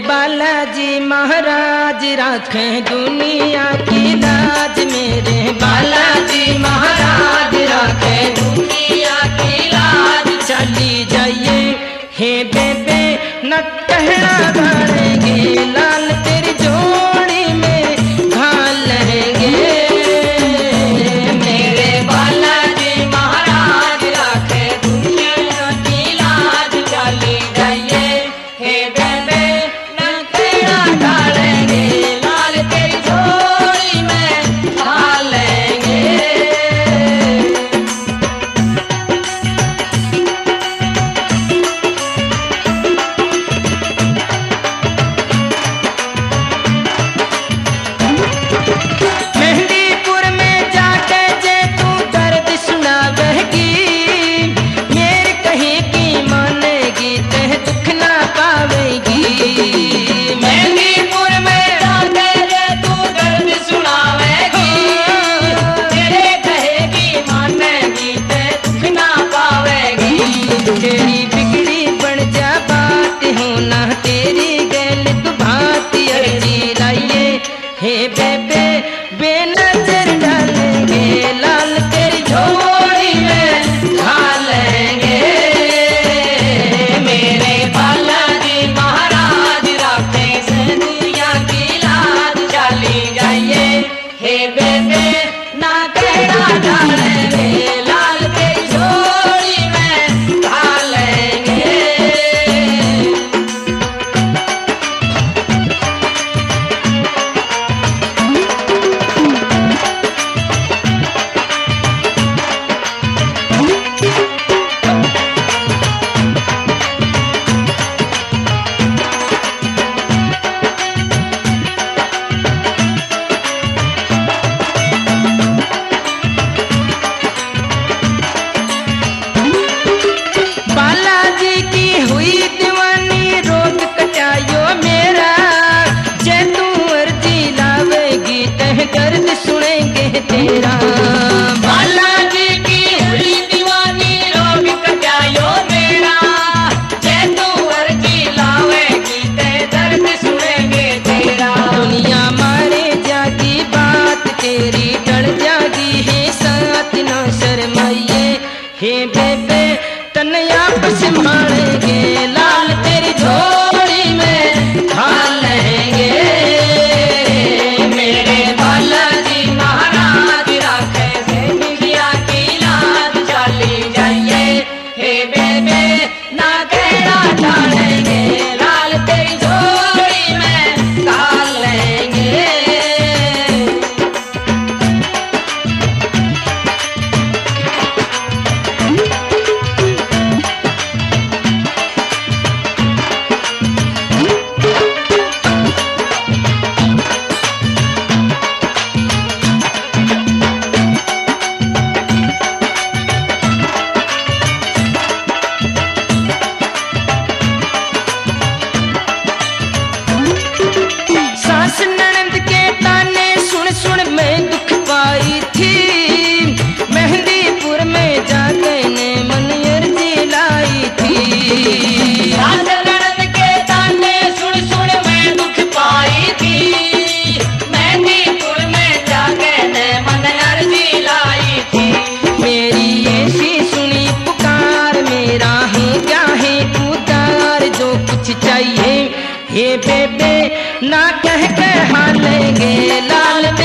बालाजी महाराज रखें दुनिया की लाज। मेरे बालाजी महाराज रखें दुनिया की लाज। चली जाइए हे बेबे न कहना भरेंगे, लाल तेरी जोड़ी में घाल लेंगे। मेरे बालाजी महाराज रखें दुनिया की लाज। चली जाइए हे बेबे न कहना भरेंगे, लाल तेरी जोड़ी में घाल लेंगे। मेहंदीपुर में जाके जे तू दर्द सुनावेगी, मेरे कहे की मानेगी ते दुख ना पावेगी। मेहंदीपुर में जाके जे तू दर्द सुनावेगी, मेरे कहे की मानेगी ते दुख ना पावेगी। तेरी बिगड़ी बन जा बात होना, तेरी गलत बात अर्जी लाइए हे बेबे बेनजर डालेंगे, लाल तेरी झोली में घाल लेंगे। मेरे बालाजी महाराज रखें से दुनिया की लाज। चली जाइए हे बेबे ना कहना डालेंगे, लाल तेरी झोली में घाल लेंगे। बालाजी की हुई दीवानी रोग कटायो मेरा, जे तू अर्जी लावेगी तह दर्द सुनेंगे तेरा। बालाजी की हुई दीवानी रोग कटायो मेरा, जे तू अर्जी लावेगी तह दर्द सुनेंगे तेरा। दुनिया मारे जागी बात तेरी टल जागी है साथ ना शर्माइए हे बेबे तनया संभालेंगे, लाल तेरी झोली में घाल लेंगे। मेरे बालाजी महाराज रखें से दुनिया की लाज। चली जाइए हे बेबे ना कहना डालेंगे, लाल तेरी झोली में घाल लेंगे। सास ननद के ताने सुन सुन मैं दुख पाई थी, मेहंदीपुर में जाके ने मन अर्जी लाई थी। सास ननद के ताने सुन सुन मैं दुख पाई थी, मेहंदीपुर में जाके ने मन अर्जी लाई थी। मेरी ऐसी सुनी पुकार मेरा है क्या है उतार, जो कुछ चाहिए हे बेबे ना कह के हालेंगे, लाल